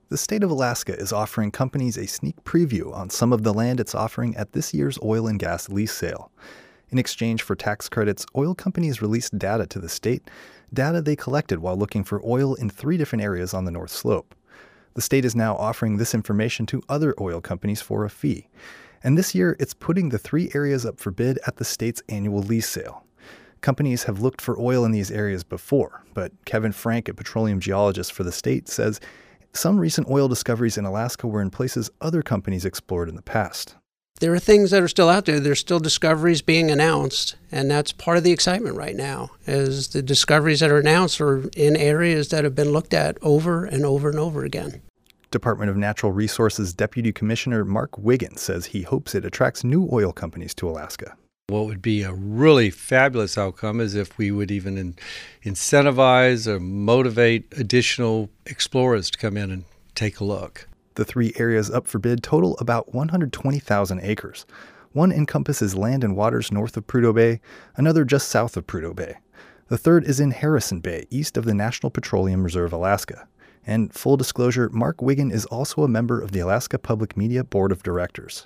The state of Alaska is offering companies a sneak preview on some of the land it's offering at this year's oil and gas lease sale. In exchange for tax credits, oil companies released data to the state, data they collected while looking for oil in 3 different areas on the North Slope. The state is now offering this information to other oil companies for a fee. And this year, it's putting the 3 areas up for bid at the state's annual lease sale. Companies have looked for oil in these areas before, but Kevin Frank, a petroleum geologist for the state, says some recent oil discoveries in Alaska were in places other companies explored in the past. There are things that are still out there. There's still discoveries being announced, and that's part of the excitement right now, is the discoveries that are announced are in areas that have been looked at over and over and over again. Department of Natural Resources Deputy Commissioner Mark Wiggins says he hopes it attracts new oil companies to Alaska. What would be a really fabulous outcome is if we would even incentivize or motivate additional explorers to come in and take a look. The 3 areas up for bid total about 120,000 acres. One encompasses land and waters north of Prudhoe Bay, another just south of Prudhoe Bay. The third is in Harrison Bay, east of the National Petroleum Reserve, Alaska. And full disclosure, Mark Wiggin is also a member of the Alaska Public Media Board of Directors.